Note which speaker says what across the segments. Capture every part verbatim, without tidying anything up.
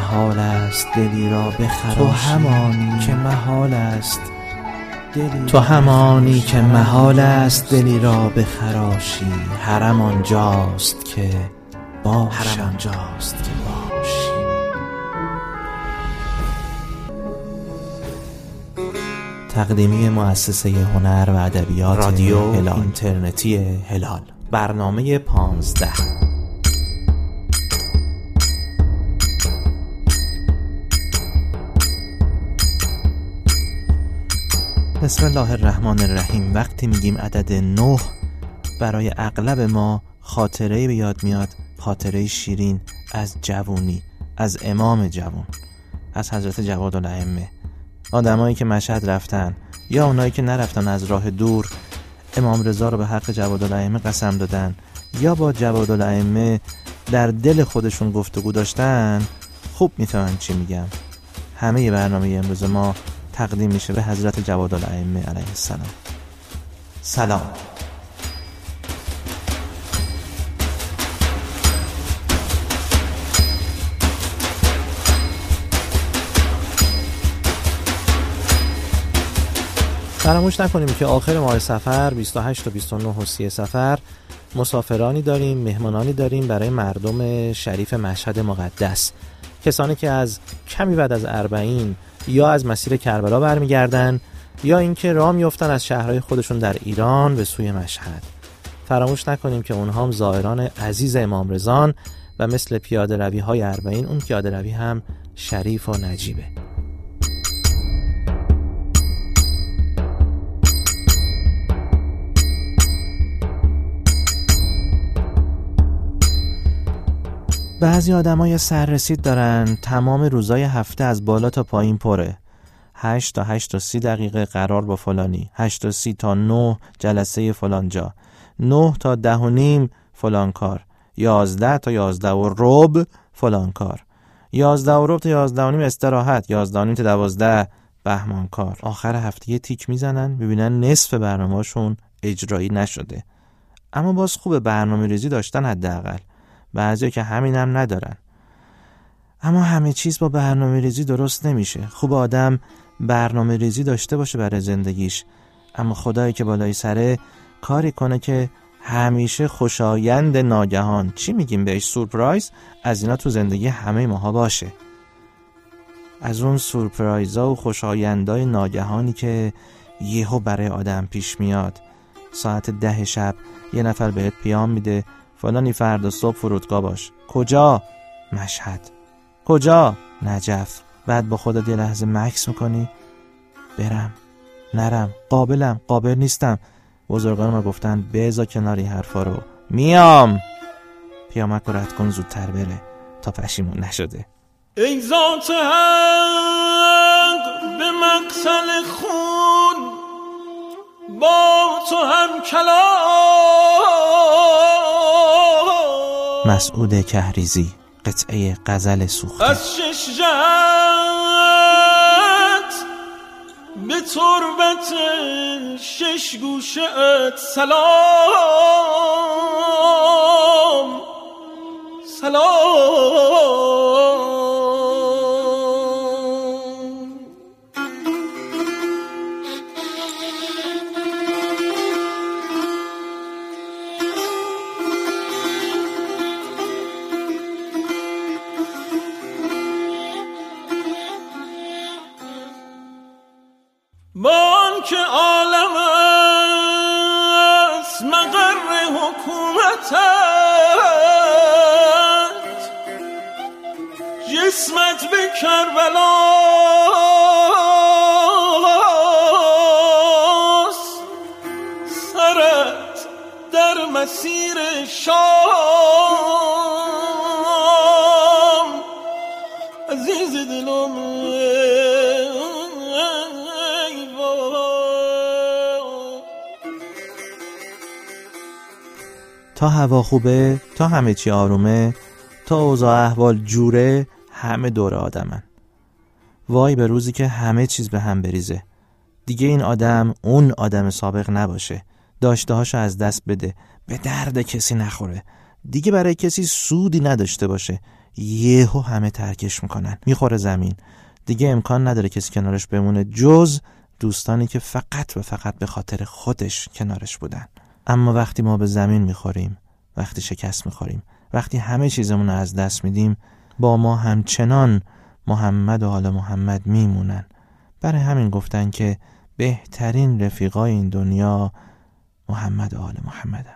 Speaker 1: محال است دلی را بخراشی، تو همانی که محال است دلی تو همانی که محال است دلی را بخراشی. حرم آنجاست که باشم، حرم آنجاست که باشی. تقدیمی مؤسسه هنر و ادبیات رادیو هلال، اینترنتی هلال، برنامه پانزده. بسم الله الرحمن الرحیم. وقتی میگیم عدد نه، برای اغلب ما خاطره‌ای به یاد میاد، خاطره شیرین از جوونی، از امام جوون، از حضرت جوادالائمه. آدمایی که مشهد رفتن یا اونایی که نرفتن از راه دور امام رضا رو به حق جوادالائمه قسم دادن یا با جوادالائمه در دل خودشون گفتگو داشتن، خوب میفهمن چی میگم. همه برنامه امروز ما تقدیم میشه به حضرت جوادالائمه علیه السلام. سلام. فراموش نکنیم که آخر ماه صفر بیست و هشت و بیست و نه و سی صفر مسافرانی داریم، مهمانانی داریم برای مردم شریف مشهد مقدس، کسانی که از کمی بعد از اربعین یا از مسیر کربلا برمیگردن یا اینکه راه میافتن از شهرهای خودشون در ایران به سوی مشهد. فراموش نکنیم که اونها هم زائران عزیز امام رضا و مثل پیاده روی های اربعین اون پیاده روی هم شریف و نجیبه. بعضی آدم‌ها سررسید دارن، تمام روزای هفته از بالا تا پایین پره. هشت تا هشت و سی دقیقه قرار با فلانی، هشت و سی تا نه جلسه فلان جا، نه تا ده و نیم فلان کار، یازده تا یازده و ربع فلان کار، یازده و ربع تا یازده و نیم استراحت، یازده و نیم تا دوازده بهمان کار. آخر هفته یه تیک میزنن، ببینن نصف برنامه‌شون اجرایی نشده. اما باز خوبه برنامه ریزی داشتن حداقل. بعضیا که همین هم ندارن. اما همه چیز با برنامه ریزی درست نمیشه. خوب آدم برنامه ریزی داشته باشه برای زندگیش، اما خدایی که بالای سره کاری کنه که همیشه خوشایند ناگهان، چی میگیم بهش، سورپرایز، از اینا تو زندگی همه ماها باشه. از اون سورپرایزا و خوشایندای ناگهانی که یهو برای آدم پیش میاد. ساعت ده شب یه نفر بهت پیام میده فلانی فردا صبح فرودگاه باش. کجا؟ مشهد. کجا؟ نجف. بعد با خودت یه لحظه مکس میکنی، برم نرم، قابلم قابل نیستم. بزرگان ما گفتن بذار کناری حرفا رو، میام. پیامک رو رد کن زودتر بره تا پشیمون نشده.
Speaker 2: ای ذات حق به مقتل خون با تو هم کلام.
Speaker 1: مسعود کهریزی، قطعه غزل سوخته.
Speaker 2: از شش جهت به تربت شش گوشه‌ات سلام سلام. بان که عالم است مقر حکومتت، جسمت به کربلاست، سرت در مسیر شام. عزیز دلم
Speaker 1: تا هوا خوبه، تا همه چی آرومه، تا اوضاع احوال جوره، همه دور آدمن. وای به روزی که همه چیز به هم بریزه، دیگه این آدم اون آدم سابق نباشه، داشته هاشو از دست بده، به درد کسی نخوره، دیگه برای کسی سودی نداشته باشه، یهو همه ترکش میکنن، میخوره زمین. دیگه امکان نداره کسی کنارش بمونه جز دوستانی که فقط و فقط به خاطر خودش کنارش بودن. اما وقتی ما به زمین میخوریم، وقتی شکست میخوریم، وقتی همه چیزمون رو از دست میدیم، با ما همچنان محمد و آل محمد میمونن. برای همین گفتن که بهترین رفیقای این دنیا محمد و آل محمدن.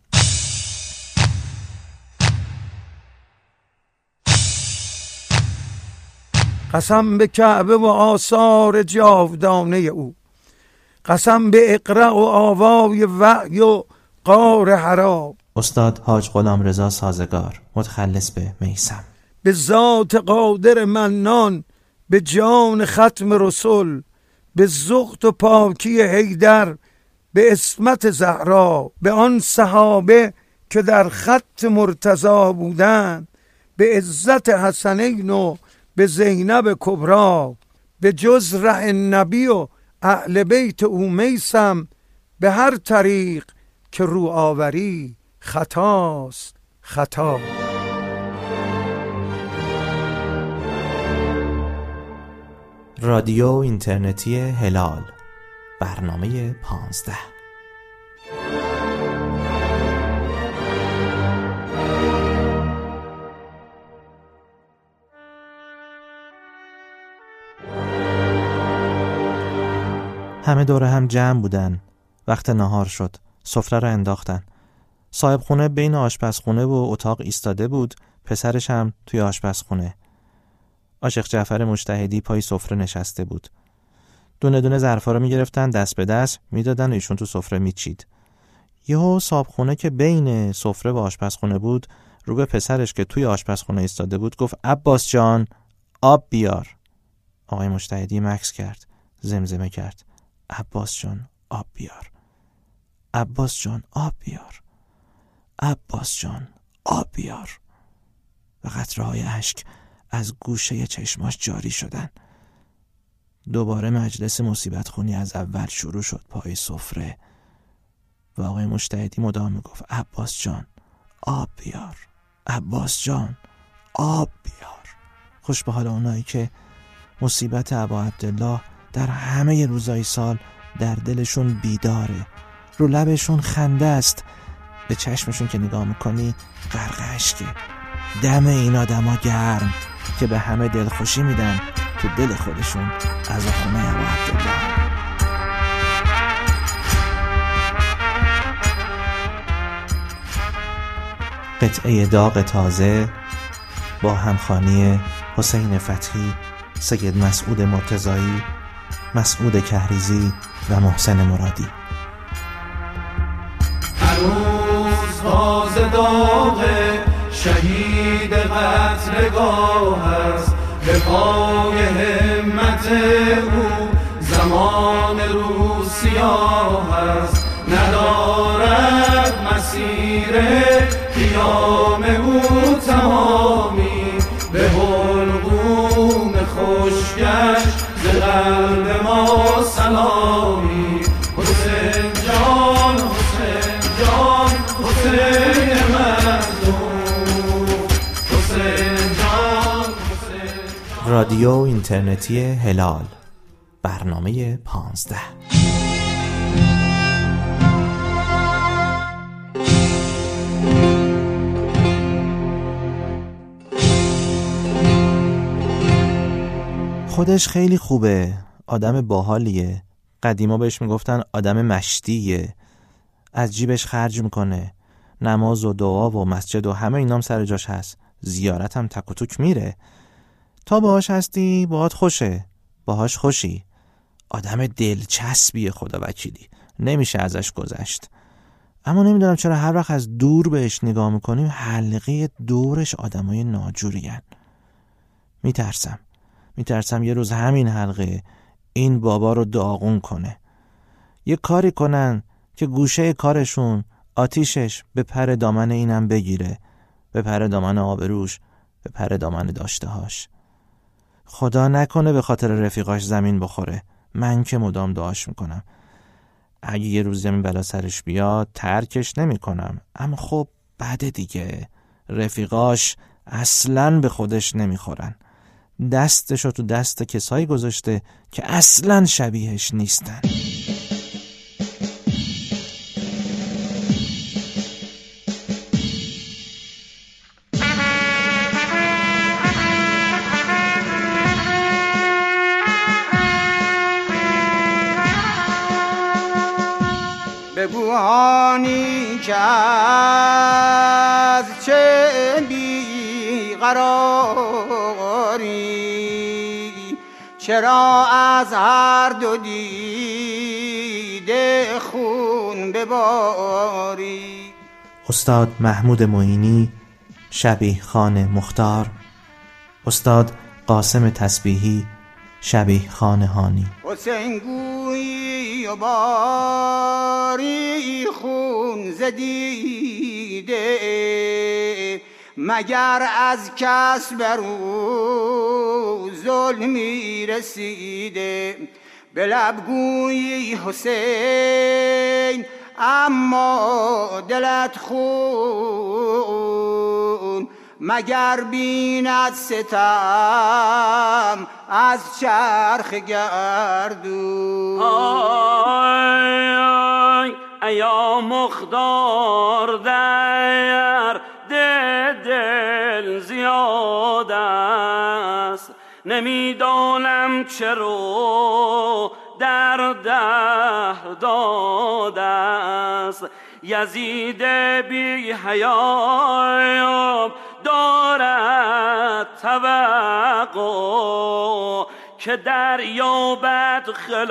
Speaker 3: قسم به کعبه و آثار جاودانه او، قسم به اقرا و آوای وحی و غار حرا.
Speaker 1: استاد حاج غلام رضا سازگار، متخلص به میثم.
Speaker 3: به ذات قادر منان، به جان ختم رسول، به زهد و پاکی حیدر، به اسمت زهرا، به آن صحابه که در خط مرتضی بودند، به عزت حسنین و به زینب کبرا. به جز ره نبی و اهل بیت او میثم، به هر طریق که رو آوری خطاست خطا.
Speaker 1: رادیو اینترنتی هلال، برنامه پانزده. همه دور هم جمع بودن. وقت نهار شد. سفره را انداختن. صاحب خونه بین آشپزخونه و اتاق ایستاده بود، پسرش هم توی آشپزخونه. عاشق جعفر مجتهدی پای سفره نشسته بود. دونه دونه ظرفا رو میگرفتن، دست به دست میدادن، ایشون تو سفره میچید. یهو صاحب خونه که بین سفره و آشپزخونه بود، رو به پسرش که توی آشپزخونه ایستاده بود گفت عباس جان آب بیار. آقای مجتهدی مکث کرد، زمزمه کرد عباس جان آب بیار، عباس جان آب بیار، عباس جان آب بیار. و قطره‌های اشک از گوشه چشماش جاری شدن. دوباره مجلس مصیبت خونی از اول شروع شد پای سفره و آقای مجتهدی مدام میگفت عباس جان آب بیار، عباس جان آب بیار. خوش به حال اونایی که مصیبت ابا عبدالله در همه روزای سال در دلشون بیداره، رو لبشون خنده است، به چشمشون که نگاه میکنی غرق اشکه. دم این آدما گرم که به همه دلخوشی میدن تو دل خودشون از خونه ابا عبدالله. قطعه داغ تازه با همخوانی حسین فتحی، سید مسعود مرتضایی، مسعود کهریزی و محسن مرادی.
Speaker 4: هنوز تازه داغ شهید قتلگاه است، به پای همت او زمان رو سیاه است. ندارد مسیر قیام او تمامی، به حلقوم خوشگش ز قلب ما سلامی. حسین جان حسین جان حسین مظلوم، حسین جان حسین جان.
Speaker 1: رادیو اینترنتی هلال، برنامه پانزده. خودش خیلی خوبه، آدم باحالیه. قدیما بهش میگفتن آدم مشتیه، از جیبش خرج میکنه، نماز و دعا و مسجد و همه اینام سر جاش هست، زیارت هم تک و توک میره. تا باهاش هستی باهات خوشه، باهاش خوشی. آدم دلچسبیه خدا وکیلی، نمیشه ازش گذشت. اما نمیدونم چرا هر وقت از دور بهش نگاه میکنیم حلقه دورش آدمای ناجورین. میترسم میترسم یه روز همین حلقه این بابا رو داغون کنه. یه کاری کنن که گوشه کارشون آتیشش به پر دامن اینم بگیره، به پر دامن آبروش، به پر دامن داشتهاش. خدا نکنه به خاطر رفیقاش زمین بخوره. من که مدام دعاش میکنم اگه یه روز زمین بلا سرش بیاد ترکش نمی کنم، اما خب بعد دیگه رفیقاش اصلاً به خودش نمیخورن. دستشو تو دست کسایی گذاشته که اصلاً شبیهش نیستن.
Speaker 5: بگویانی که از چه بیقراری، چرا از هر دو دیده خون بباری.
Speaker 1: استاد محمود معینی، شبیه خان مختار، استاد قاسم تسبیحی، شبیه خان هانی.
Speaker 5: حسین گویی و باری خون زدیده، مگر از کس بر او ظلمی رسیده. به لب گویی حسین اما دلت خون، مگر بیند ستم از چرخ گردون.
Speaker 6: آی آی ایا مخدار در دل زیاد است، نمیدانم چرا در دهر داد است. یزید بی حیا دارد توقع که در یابد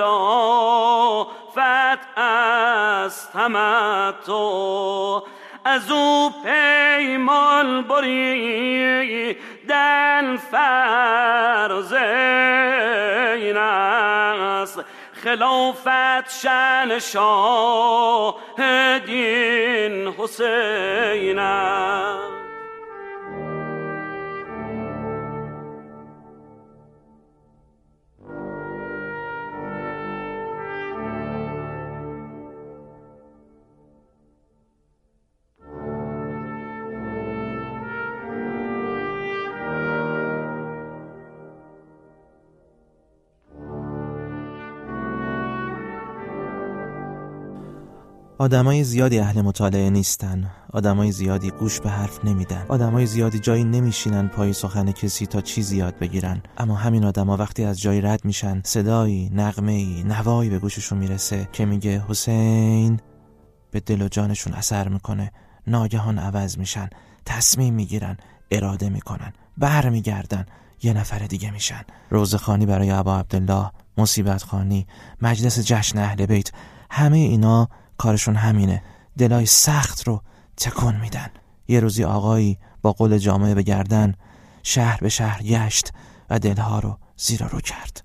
Speaker 6: خلافت از تمتع. از او پیمان بری دل فرض این است، خلافت شأن شاه دین حسین است.
Speaker 1: آدمای زیادی اهل مطالعه نیستن، آدمای زیادی گوش به حرف نمیدن، آدمای زیادی جایی نمیشینن پای سخن کسی تا چیزی یاد بگیرن. اما همین آدما وقتی از جایی رد میشن، صدایی، نغمه‌ای، نوایی به گوششون میرسه که میگه حسین، به دل و جانشون اثر میکنه. ناگهان عوض میشن، تصمیم میگیرن، اراده میکنن، بر میگردن، یه نفر دیگه میشن. روزخوانی برای ابا عبدالله، مصیبت خوانی، مجلس جشن اهل بیت، همه اینا کارشون همینه، دلای سخت رو تکون میدن. یه روزی آقایی با قول جامعه به گردن شهر به شهر گشت و دلها رو زیر رو کرد.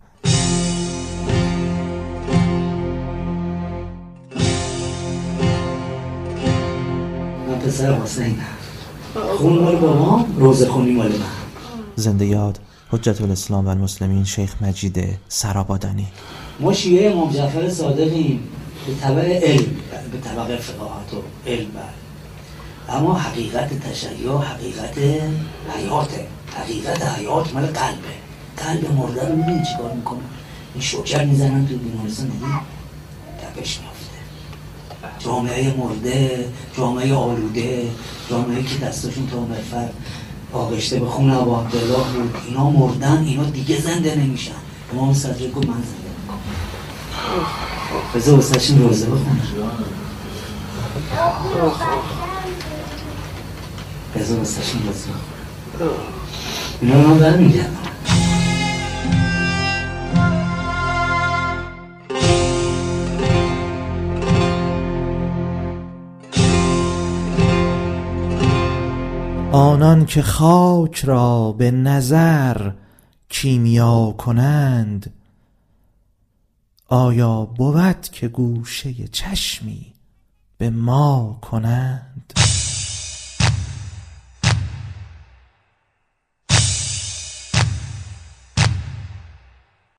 Speaker 7: من پسر حسین، خون مال بابا، روزه خونی مال من.
Speaker 1: زنده یاد حجت الاسلام و المسلمین شیخ مجید سرابادانی.
Speaker 7: ما شیعه امام جعفر صادقیم به طبع علم، به طبق فقاهت و علم بر. اما حقیقت تشیع حقیقت حیاته، حقیقت حیات مال قلبه. قلب مرده رو میدونی چی کار میکنه؟ این شوکر میزنن تو بیمارستان، دیدی تپش میافته. جامعه مرده، جامعه آلوده، جامعه که دستاشون تا مرفر آغشته به خون ابا عبدالله بود، اینا مردن، اینا دیگه زنده نمیشن. امام صدرک گفت من زنده میکنم. بذار واسهشون روزه بخونم، بذار واسهشون روزه بخونم. اینا رو من برمیگردم.
Speaker 1: آنان که خاک را به نظر کیمیا کنند، آیا بود که گوشه چشمی به ما کنند؟